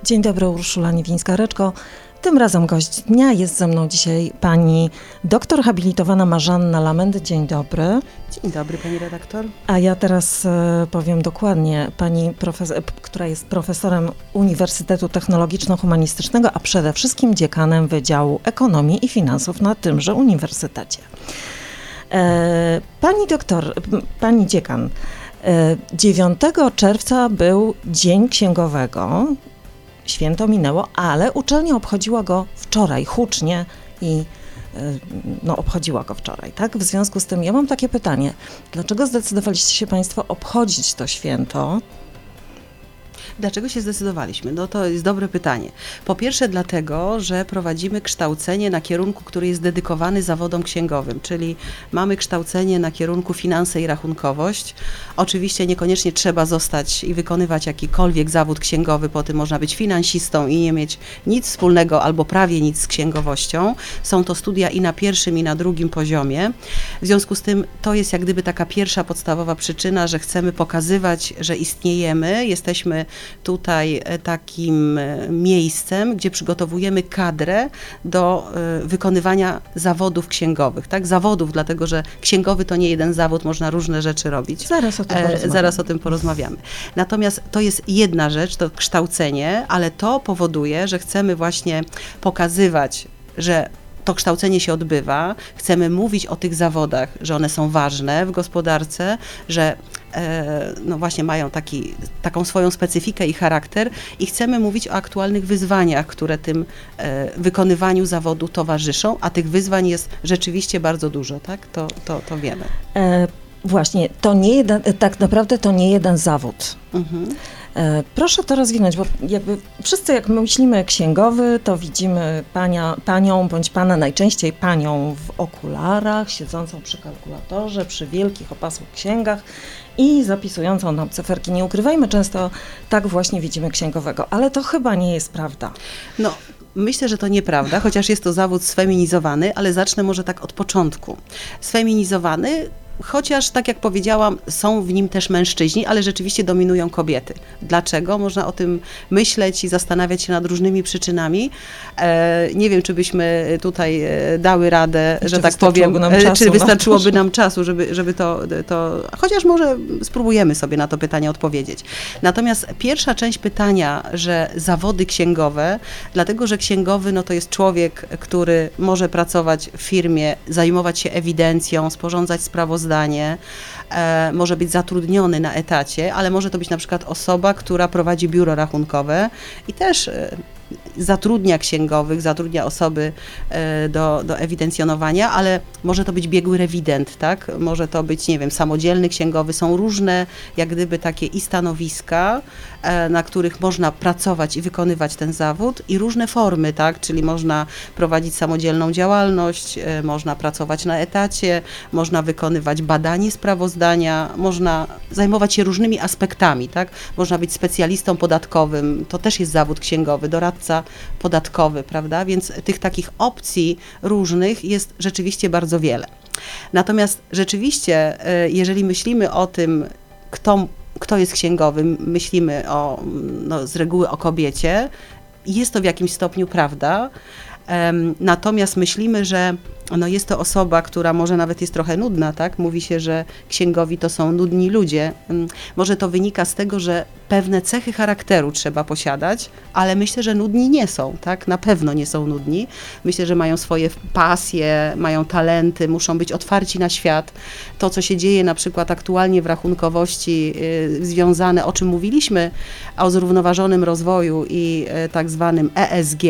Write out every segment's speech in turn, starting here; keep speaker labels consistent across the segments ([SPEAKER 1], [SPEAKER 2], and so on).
[SPEAKER 1] Dzień dobry, Urszula Niewińska-Reczko. Tym razem gość dnia jest ze mną dzisiaj pani doktor habilitowana Marzanna Lament. Dzień dobry.
[SPEAKER 2] Dzień dobry, pani redaktor.
[SPEAKER 1] A ja teraz powiem dokładnie, pani profesor, która jest profesorem Uniwersytetu Technologiczno-Humanistycznego, a przede wszystkim dziekanem Wydziału Ekonomii i Finansów na tymże uniwersytecie. Pani doktor, pani dziekan, 9 czerwca był Dzień Księgowego. Święto minęło, ale uczelnia obchodziła go wczoraj, hucznie i obchodziła go wczoraj, tak? W związku z tym ja mam takie pytanie, dlaczego zdecydowaliście się Państwo obchodzić to święto?
[SPEAKER 2] Dlaczego się zdecydowaliśmy? No to jest dobre pytanie. Po pierwsze dlatego, że prowadzimy kształcenie na kierunku, który jest dedykowany zawodom księgowym, czyli mamy kształcenie na kierunku finanse i rachunkowość. Oczywiście niekoniecznie trzeba zostać i wykonywać jakikolwiek zawód księgowy, po tym można być finansistą i nie mieć nic wspólnego albo prawie nic z księgowością. Są to studia i na pierwszym, i na drugim poziomie. W związku z tym to jest jak gdyby taka pierwsza podstawowa przyczyna, że chcemy pokazywać, że istniejemy, jesteśmy tutaj takim miejscem, gdzie przygotowujemy kadrę do wykonywania zawodów księgowych, tak? Zawodów, dlatego że księgowy to nie jeden zawód, można różne rzeczy robić. Zaraz o tym porozmawiamy. Natomiast to jest jedna rzecz, to kształcenie, ale to powoduje, że chcemy właśnie pokazywać, że to kształcenie się odbywa, chcemy mówić o tych zawodach, że one są ważne w gospodarce, że no właśnie mają taką swoją specyfikę i charakter i chcemy mówić o aktualnych wyzwaniach, które tym wykonywaniu zawodu towarzyszą, a tych wyzwań jest rzeczywiście bardzo dużo, tak? To wiemy.
[SPEAKER 1] Właśnie, tak naprawdę to nie jeden zawód. Mhm. Proszę to rozwinąć, bo jakby wszyscy jak myślimy księgowy, to widzimy panią bądź pana, najczęściej panią w okularach, siedzącą przy kalkulatorze, przy wielkich opasłych księgach i zapisującą nam cyferki. Nie ukrywajmy, często tak właśnie widzimy księgowego, ale to chyba nie jest prawda.
[SPEAKER 2] No. Myślę, że to nieprawda, chociaż jest to zawód sfeminizowany, ale zacznę może tak od początku. Sfeminizowany, chociaż tak jak powiedziałam, są w nim też mężczyźni, ale rzeczywiście dominują kobiety. Dlaczego? Można o tym myśleć i zastanawiać się nad różnymi przyczynami. Nie wiem, czy byśmy tutaj dały radę, że tak powiem, czy wystarczyłoby nam czasu, żeby to... Chociaż może spróbujemy sobie na to pytanie odpowiedzieć. Natomiast pierwsza część pytania, że zawody księgowe, dlatego, że księgowy no to jest człowiek, który może pracować w firmie, zajmować się ewidencją, sporządzać sprawozdanie, może być zatrudniony na etacie, ale może to być na przykład osoba, która prowadzi biuro rachunkowe i też zatrudnia księgowych, zatrudnia osoby do ewidencjonowania, ale może to być biegły rewident, tak? Może to być, nie wiem, samodzielny księgowy. Są różne, jak gdyby takie i stanowiska, na których można pracować i wykonywać ten zawód i różne formy, tak? Czyli można prowadzić samodzielną działalność, można pracować na etacie, można wykonywać badanie sprawozdania, można zajmować się różnymi aspektami, tak? Można być specjalistą podatkowym, to też jest zawód księgowy, doradca podatkowy, prawda? Więc tych takich opcji różnych jest rzeczywiście bardzo wiele. Natomiast rzeczywiście, jeżeli myślimy o tym, kto jest księgowym, myślimy z reguły o kobiecie, jest to w jakimś stopniu prawda, natomiast myślimy, że jest to osoba, która może nawet jest trochę nudna, tak? Mówi się, że księgowi to są nudni ludzie. Może to wynika z tego, że pewne cechy charakteru trzeba posiadać, ale myślę, że nudni nie są, tak? Na pewno nie są nudni. Myślę, że mają swoje pasje, mają talenty, muszą być otwarci na świat. To, co się dzieje na przykład aktualnie w rachunkowości związane, o czym mówiliśmy, o zrównoważonym rozwoju i tak zwanym ESG,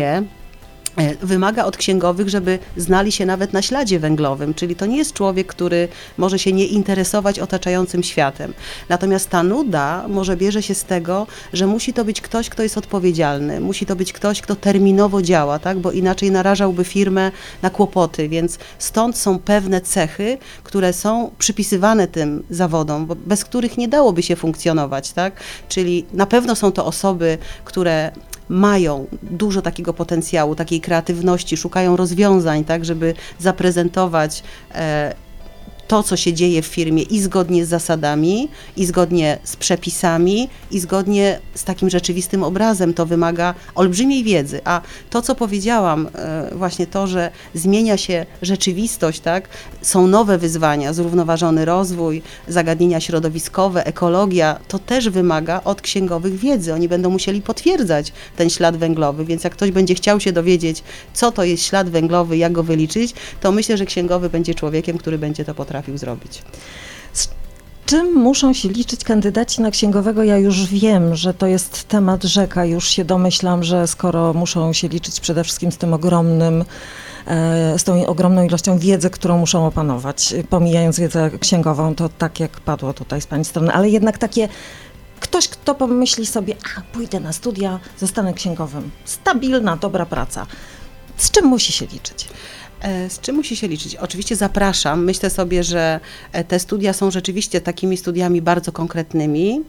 [SPEAKER 2] wymaga od księgowych, żeby znali się nawet na śladzie węglowym, czyli to nie jest człowiek, który może się nie interesować otaczającym światem. Natomiast ta nuda może bierze się z tego, że musi to być ktoś, kto jest odpowiedzialny, musi to być ktoś, kto terminowo działa, tak? Bo inaczej narażałby firmę na kłopoty, więc stąd są pewne cechy, które są przypisywane tym zawodom, bez których nie dałoby się funkcjonować, tak? Czyli na pewno są to osoby, które mają dużo takiego potencjału, takiej kreatywności, szukają rozwiązań, tak, żeby zaprezentować to, co się dzieje w firmie i zgodnie z zasadami, i zgodnie z przepisami, i zgodnie z takim rzeczywistym obrazem. To wymaga olbrzymiej wiedzy. A to, co powiedziałam, właśnie to, że zmienia się rzeczywistość, tak? Są nowe wyzwania, zrównoważony rozwój, zagadnienia środowiskowe, ekologia, to też wymaga od księgowych wiedzy. Oni będą musieli potwierdzać ten ślad węglowy, więc jak ktoś będzie chciał się dowiedzieć, co to jest ślad węglowy, jak go wyliczyć, to myślę, że księgowy będzie człowiekiem, który będzie to potrafił zrobić.
[SPEAKER 1] Z czym muszą się liczyć kandydaci na księgowego? Ja już wiem, że to jest temat rzeka, już się domyślam, że skoro muszą się liczyć przede wszystkim z tym z tą ogromną ilością wiedzy, którą muszą opanować, pomijając wiedzę księgową, to tak jak padło tutaj z pani strony, ale jednak ktoś, kto pomyśli sobie, pójdę na studia, zostanę księgowym. Stabilna, dobra praca. Z czym musi się liczyć?
[SPEAKER 2] Z czym musi się liczyć? Oczywiście zapraszam. Myślę sobie, że te studia są rzeczywiście takimi studiami bardzo konkretnymi,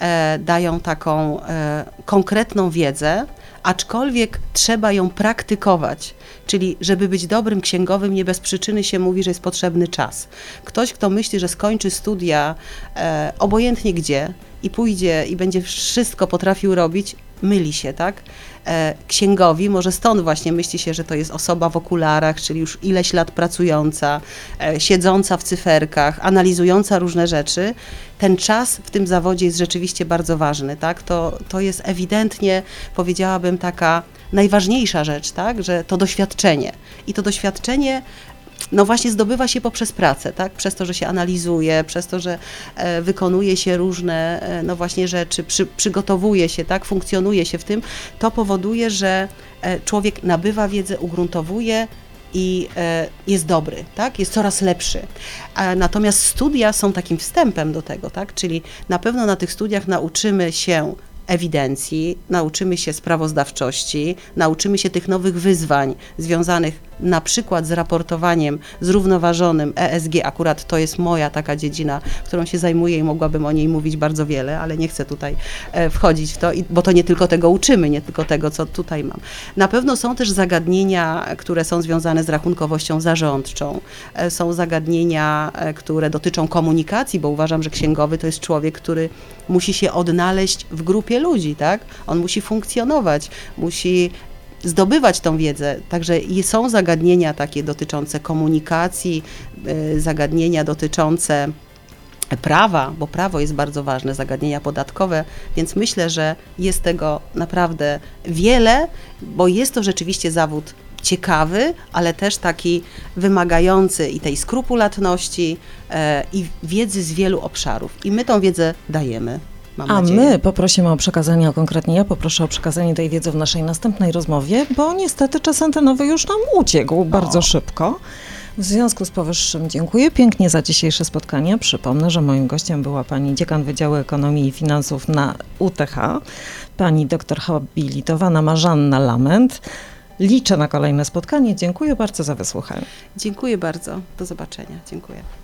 [SPEAKER 2] dają taką konkretną wiedzę, aczkolwiek trzeba ją praktykować. Czyli żeby być dobrym księgowym, nie bez przyczyny się mówi, że jest potrzebny czas. Ktoś, kto myśli, że skończy studia obojętnie gdzie i pójdzie i będzie wszystko potrafił robić, myli się, tak? Księgowi, może stąd właśnie myśli się, że to jest osoba w okularach, czyli już ileś lat pracująca, siedząca w cyferkach, analizująca różne rzeczy. Ten czas w tym zawodzie jest rzeczywiście bardzo ważny, tak? To jest ewidentnie, powiedziałabym, taka najważniejsza rzecz, tak? Że to doświadczenie. I to doświadczenie no właśnie zdobywa się poprzez pracę, tak? Przez to, że się analizuje, przez to, że wykonuje się różne no właśnie rzeczy, przygotowuje się, tak? Funkcjonuje się w tym, to powoduje, że człowiek nabywa wiedzę, ugruntowuje i jest dobry, tak? Jest coraz lepszy. Natomiast studia są takim wstępem do tego, tak? Czyli na pewno na tych studiach nauczymy się ewidencji, nauczymy się sprawozdawczości, nauczymy się tych nowych wyzwań związanych na przykład z raportowaniem zrównoważonym ESG. Akurat to jest moja taka dziedzina, którą się zajmuję i mogłabym o niej mówić bardzo wiele, ale nie chcę tutaj wchodzić w to, bo to nie tylko tego uczymy, nie tylko tego, co tutaj mam. Na pewno są też zagadnienia, które są związane z rachunkowością zarządczą. Są zagadnienia, które dotyczą komunikacji, bo uważam, że księgowy to jest człowiek, który musi się odnaleźć w grupie ludzi, tak? On musi funkcjonować, musi zdobywać tą wiedzę. Także są zagadnienia takie dotyczące komunikacji, zagadnienia dotyczące prawa, bo prawo jest bardzo ważne, zagadnienia podatkowe, więc myślę, że jest tego naprawdę wiele, bo jest to rzeczywiście zawód ciekawy, ale też taki wymagający i tej skrupulatności i wiedzy z wielu obszarów. I my tą wiedzę dajemy. Mam nadzieję.
[SPEAKER 1] My poprosimy o przekazanie, a konkretnie ja poproszę o przekazanie tej wiedzy w naszej następnej rozmowie, bo niestety czas antenowy już nam uciekł bardzo szybko. W związku z powyższym dziękuję pięknie za dzisiejsze spotkanie. Przypomnę, że moim gościem była pani dziekan Wydziału Ekonomii i Finansów na UTH, pani doktor habilitowana Marzanna Lament. Liczę na kolejne spotkanie. Dziękuję bardzo za wysłuchanie.
[SPEAKER 2] Dziękuję bardzo. Do zobaczenia. Dziękuję.